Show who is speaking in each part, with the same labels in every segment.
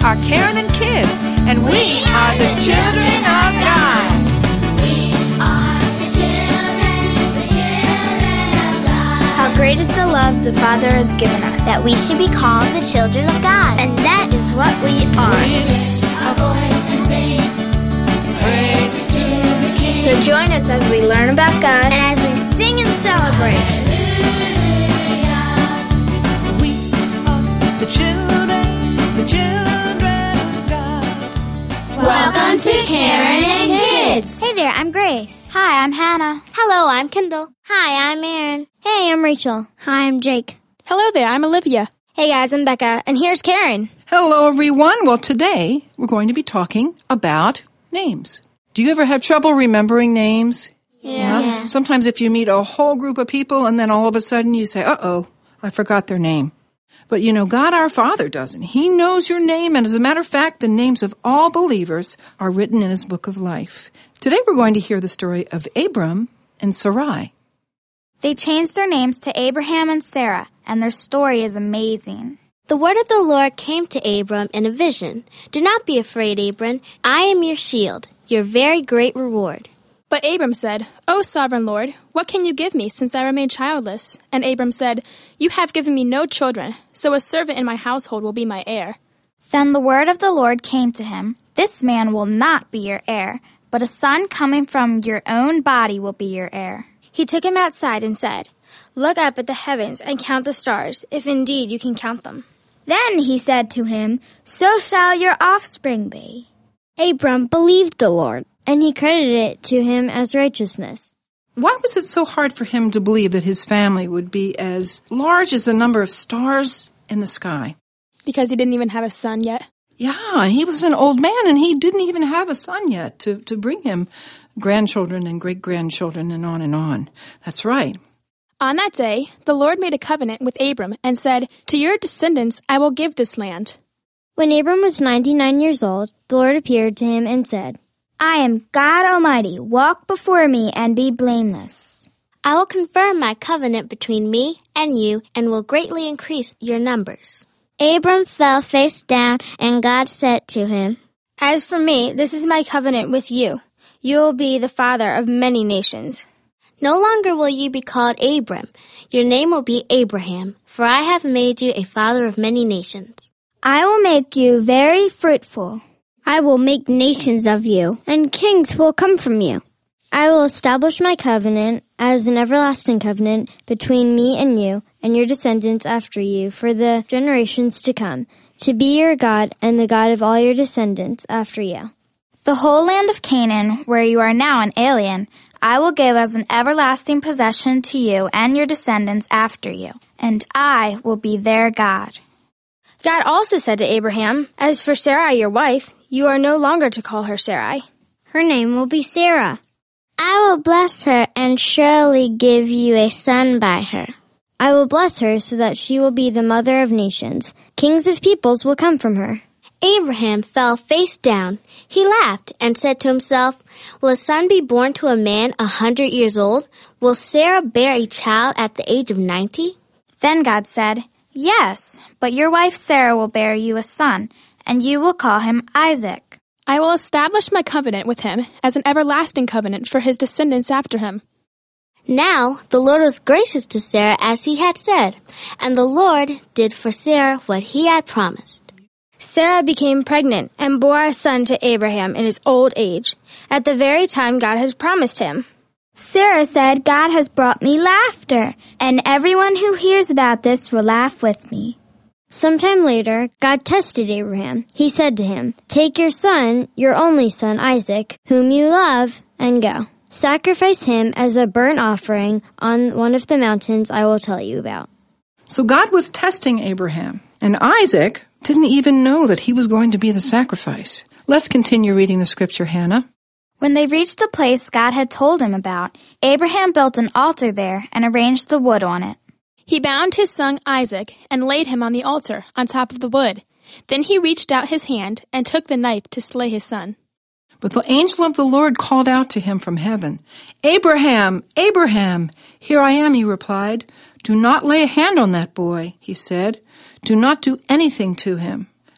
Speaker 1: are Karen and Kids, and we are the children of God.
Speaker 2: How great is the love the Father has given us,
Speaker 3: that we should be called the children of God.
Speaker 2: and that is what we are.
Speaker 4: We lift our voice and sing praises to the King.
Speaker 2: So join us as we learn about God
Speaker 3: And as we sing and celebrate,
Speaker 1: We are the children of God.
Speaker 3: welcome to Karen and Kids.
Speaker 2: Hey there, I'm Grace.
Speaker 3: Hi, I'm Hannah.
Speaker 2: Hello, I'm Kendall.
Speaker 3: Hi, I'm Aaron.
Speaker 2: Hey, I'm Rachel. Hi, I'm Jake.
Speaker 5: Hello there, I'm Olivia.
Speaker 2: Hey guys, I'm Becca, and here's Karen.
Speaker 1: Hello, everyone. Well, today we're going to be talking about names. Do you ever have trouble remembering names?
Speaker 2: Yeah.
Speaker 1: Sometimes if you meet a whole group of people and then all of a sudden you say, uh-oh, I forgot their name. But you know, God our Father doesn't. He knows your name, and as a matter of fact, the names of all believers are written in His book of life. Today we're going to hear the story of Abram and Sarai.
Speaker 6: They changed their names to Abraham and Sarah, and their story is amazing.
Speaker 3: The word of the Lord came to Abram in a vision. Do not be afraid, Abram. I am your shield, your very great reward.
Speaker 5: But Abram said, O sovereign Lord, what can you give me since I remain childless? And Abram said, You have given me no children, so a servant in my household will be my heir.
Speaker 6: Then the word of the Lord came to him, This man will not be your heir, but a son coming from your own body will be your heir.
Speaker 2: He took him outside and said, Look up at the heavens and count the stars, if indeed you can count them.
Speaker 6: Then he said to him, So shall your offspring be.
Speaker 2: Abram believed the Lord, and he credited it to him as righteousness.
Speaker 1: Why was it so hard for him to believe that his family would be as large as the number of stars in the sky?
Speaker 5: Because he didn't even have a son yet.
Speaker 1: Yeah, he was an old man, and he didn't even have a son yet to bring him grandchildren and great-grandchildren and on and on. That's right.
Speaker 5: On that day, the Lord made a covenant with Abram and said, To your descendants I will give this land.
Speaker 2: When Abram was 99 years old, the Lord appeared to him and said,
Speaker 6: I am God Almighty. Walk before me and be blameless.
Speaker 3: I will confirm my covenant between me and you and will greatly increase your numbers.
Speaker 2: Abram fell face down, and God said to him, As for me, this is my covenant with you. You will be the father of many nations.
Speaker 3: No longer will you be called Abram. Your name will be Abraham, for I have made you a father of many nations.
Speaker 6: I will make you very fruitful.
Speaker 2: I will make nations of you, and kings will come from you. I will establish my covenant as an everlasting covenant between me and you and your descendants after you for the generations to come, to be your God and the God of all your descendants after you.
Speaker 6: The whole land of Canaan, where you are now an alien, I will give as an everlasting possession to you and your descendants after you, and I will be their God.
Speaker 2: God also said to Abraham, As for Sarai your wife, you are no longer to call her Sarai. Her name will be Sarah.
Speaker 3: I will bless her and surely give you a son by her.
Speaker 2: I will bless her so that she will be the mother of nations. Kings of peoples will come from her.
Speaker 3: Abraham fell face down. He laughed and said to himself, Will a son be born to a man 100 years old? Will Sarah bear a child at the age of 90?
Speaker 6: Then God said, Yes, but your wife Sarah will bear you a son, and you will call him Isaac.
Speaker 5: I will establish my covenant with him as an everlasting covenant for his descendants after him.
Speaker 3: Now the Lord was gracious to Sarah as he had said, and the Lord did for Sarah what he had promised.
Speaker 2: Sarah became pregnant and bore a son to Abraham in his old age, at the very time God had promised him.
Speaker 6: Sarah said, God has brought me laughter, and everyone who hears about this will laugh with me.
Speaker 2: Sometime later, God tested Abraham. He said to him, Take your son, your only son Isaac, whom you love, and go. Sacrifice him as a burnt offering on one of the mountains I will tell you about.
Speaker 1: So God was testing Abraham, and Isaac didn't even know that he was going to be the sacrifice. Let's continue reading the scripture, Hannah.
Speaker 6: When they reached the place God had told him about, Abraham built an altar there and arranged the wood on it.
Speaker 5: He bound his son Isaac and laid him on the altar on top of the wood. Then he reached out his hand and took the knife to slay his son.
Speaker 1: But the angel of the Lord called out to him from heaven, Abraham, Abraham! Here I am, he replied. Do not lay a hand on that boy, he said. Do not do anything to him.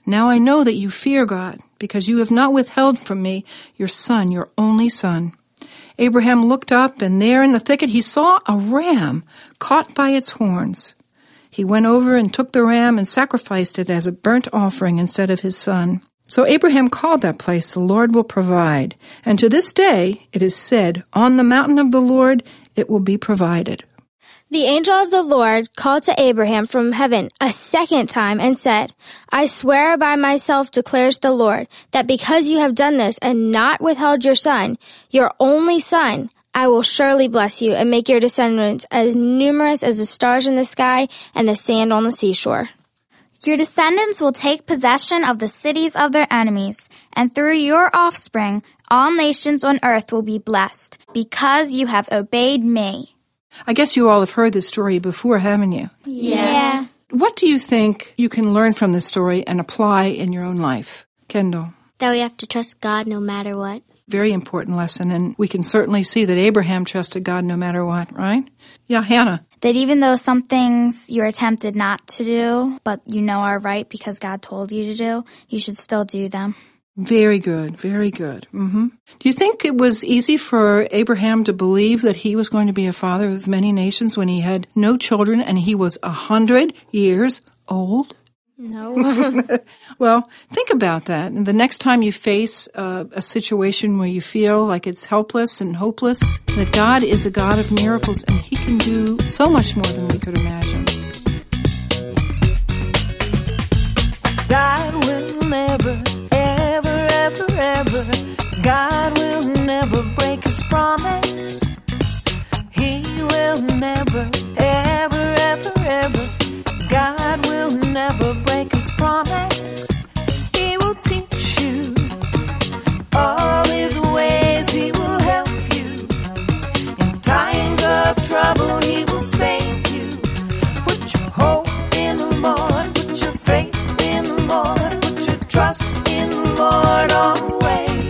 Speaker 1: Now I know that you fear God, because you have not withheld from me your son, your only son." Abraham looked up, and there in the thicket he saw a ram caught by its horns. He went over and took the ram and sacrificed it as a burnt offering instead of his son. So Abraham called that place, "The Lord will provide." And to this day it is said, "On the mountain of the Lord it will be provided."
Speaker 7: The angel of the Lord called to Abraham from heaven a second time and said, "I swear by myself, declares the Lord, that because you have done this and not withheld your son, your only son, I will surely bless you and make your descendants as numerous as the stars in the sky and the sand on the seashore."
Speaker 6: Your descendants will take possession of the cities of their enemies, and through your offspring, all nations on earth will be blessed, because you have obeyed me.
Speaker 1: I guess you all have heard this story before, haven't you?
Speaker 6: Yeah.
Speaker 1: What do you think you can learn from this story and apply in your own life? Kendall?
Speaker 3: That we have to trust God no matter what.
Speaker 1: Very important lesson, and we can certainly see that Abraham trusted God no matter what, right? Yeah, Hannah?
Speaker 6: That even though some things you're tempted not to do, but you know are right because God told you to do, you should still do them.
Speaker 1: Very good, very good. Do you think it was easy for Abraham to believe that he was going to be a father of many nations when he had no children and he was 100 years old?
Speaker 7: No.
Speaker 1: Well, think about that. And the next time you face a situation where you feel like it's helpless and hopeless, that God is a God of miracles and He can do so much more than we could imagine.
Speaker 8: God will never, ever, ever, ever, God will never break His promise. He will never, ever, ever, ever, God will never break His promise. He will teach you all His ways. He will help you in times of trouble. He will save you. Put your hope in the Lord. Put your faith in the Lord. Put your trust in the Lord always.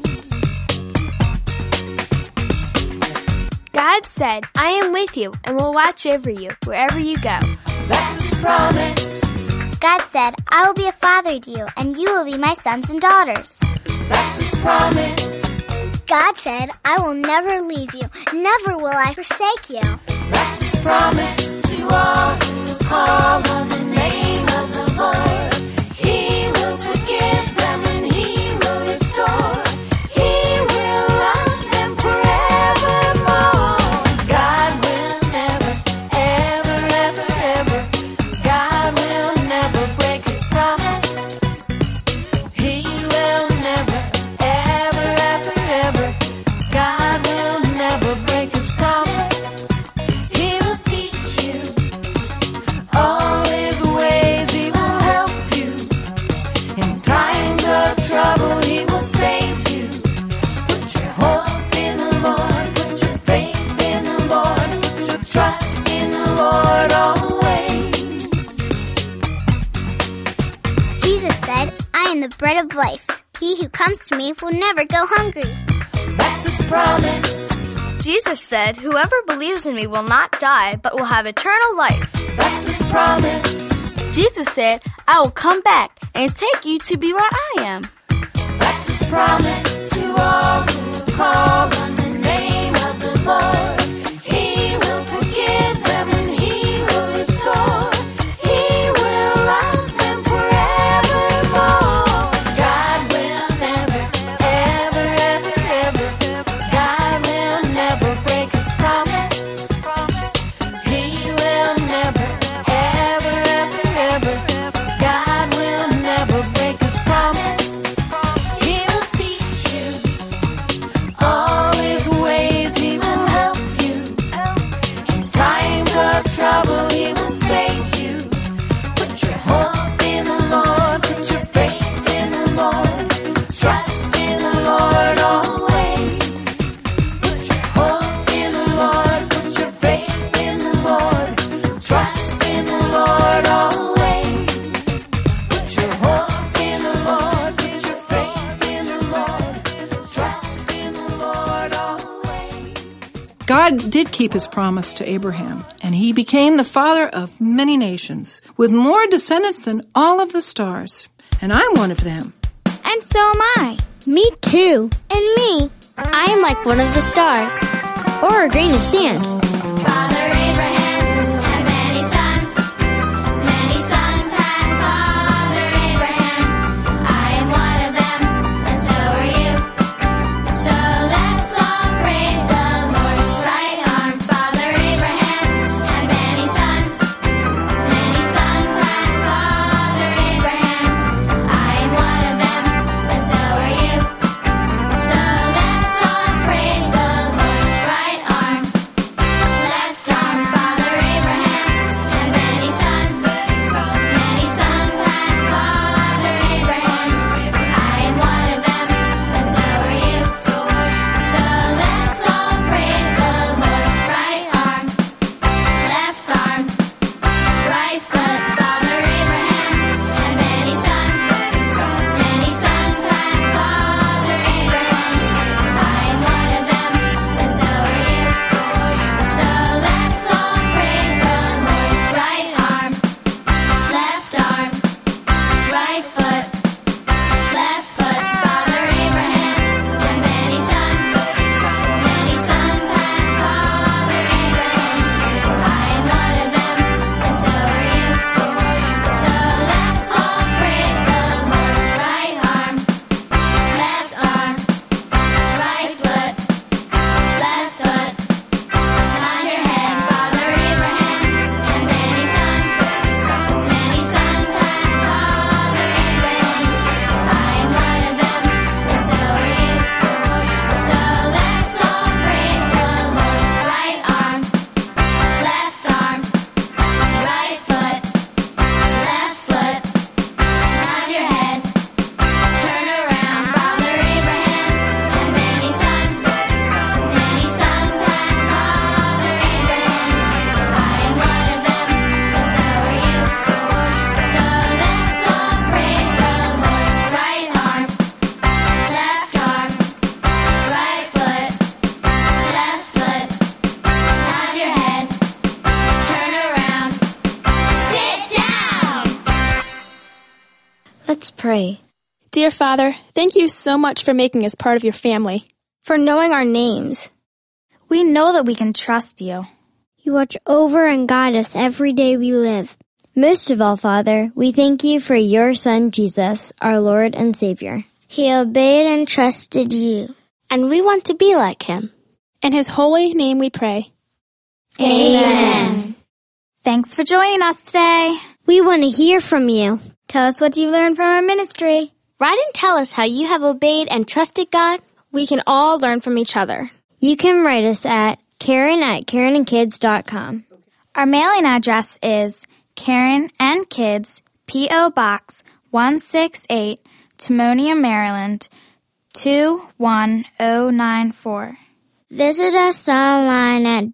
Speaker 7: God said, "I am with you and will watch over you wherever you go."
Speaker 8: That's His promise.
Speaker 2: God said, "I will be a father to you, and you will be my sons and daughters."
Speaker 8: That's His promise.
Speaker 2: God said, "I will never leave you, never will I forsake you."
Speaker 8: That's His promise to all who call on the name of the Lord. He will forgive them and He will restore. He will love them forevermore. God will never, ever, ever, ever, God will never break His promise. He will never, ever, ever, ever, God will never break His promise. He will teach you all His ways. He will help you in times of trouble. He will save you. Put your hope in the Lord. Put your faith in the Lord. Put your trust in the Lord always.
Speaker 2: Jesus said, "I am the bread of life. He who comes to me will never go hungry."
Speaker 8: That's His promise.
Speaker 7: Jesus said, "Whoever believes in me will not die, but will have eternal life."
Speaker 8: That's His promise.
Speaker 9: Jesus said, "I will come back and take you to be where I am."
Speaker 8: That's His promise to all who call on the name of the Lord. He will forgive them and He will restore. He will love them forevermore. God will never, ever, ever, ever, God will never break His promise. He will never, ever, ever, ever, God will never break His promise. He will teach you all His ways. He will help you in times of trouble. He will save you. Put your hope in the Lord. Put your faith in the Lord. Trust in the Lord always. Put your hope in the Lord. Put your faith in the Lord. Trust in the Lord always. Put your hope in the Lord. Put your faith in the Lord. Trust in the Lord always.
Speaker 1: God did keep His promise to Abraham, and he became the father of many nations, with more descendants than all of the stars. And I'm one of them.
Speaker 6: And so am I.
Speaker 2: Me too.
Speaker 3: And me. I am like one of the stars.
Speaker 2: Or a grain of sand.
Speaker 8: Father Abraham had many sons. Many sons had Father Abraham. I am one of them, and so are you. So let's all praise the Lord. Right arm, Father Abraham had many sons. Many sons had Father Abraham. I am one of them, and so are you. So let's all praise the Lord. Right arm, left arm, Father Abraham had many sons. Many sons had Father Abraham. I am one of them, and so are you. So let's all praise the Lord. Right arm, left arm, right foot, Father Abraham had many sons. Many sons had Father Abraham. I am one of them, and so are you. So let's all praise the Lord. Right arm, left arm, right foot, Father Abraham had many sons. Many sons had Father Abraham. I am one of them, and so are you. So let's all praise the Lord. Right arm, left arm, right foot, nod your head, Father Abraham had many sons. Many sons had Father Abraham. I am one of them, and so are you. So let's all praise the Lord. Right arm, left arm, right foot, nod your head, turn around, Father Abraham had many sons. Many sons had Father Abraham. I am one of them, and so are you. So let's all praise the Lord. Right arm, left arm, right foot, nod your head, turn around, sit down.
Speaker 2: Let's pray.
Speaker 5: Dear Father, thank you so much for making us part of your family.
Speaker 7: For knowing our names.
Speaker 6: We know that we can trust you.
Speaker 2: You watch over and guide us every day we live. Most of all, Father, we thank you for your Son, Jesus, our Lord and Savior.
Speaker 3: He obeyed and trusted you. And we want to be like him.
Speaker 5: In his holy name we pray.
Speaker 3: Amen.
Speaker 6: Thanks for joining us today.
Speaker 2: We want to hear from you.
Speaker 6: Tell us what you learned from our ministry.
Speaker 3: Write and tell us how you have obeyed and trusted God.
Speaker 7: We can all learn from each other.
Speaker 2: You can write us at Karen@KarenandKids.com.
Speaker 6: Our mailing address is Karen and Kids, P.O. Box 168, Timonium, Maryland 21094.
Speaker 2: Visit us online at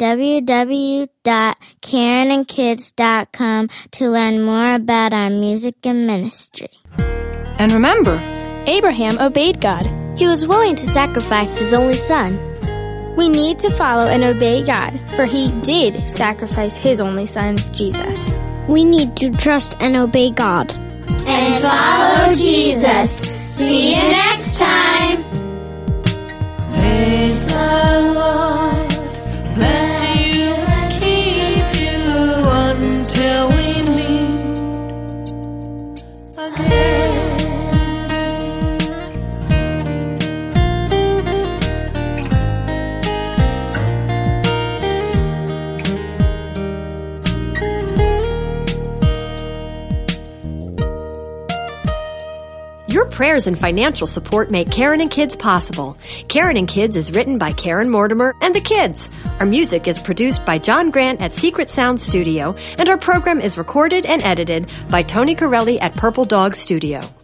Speaker 2: www.KarenandKids.com to learn more about our music and ministry.
Speaker 1: And remember,
Speaker 5: Abraham obeyed God.
Speaker 3: He was willing to sacrifice his only son.
Speaker 7: We need to follow and obey God, for he did sacrifice his only son, Jesus.
Speaker 2: We need to trust and obey God.
Speaker 8: And follow Jesus. See you next time. May the Lord bless you and keep you until we meet again.
Speaker 10: Your prayers and financial support make Karen and Kids possible. Karen and Kids is written by Karen Mortimer and the kids. Our music is produced by John Grant at Secret Sound Studio, and our program is recorded and edited by Tony Corelli at Purple Dog Studio.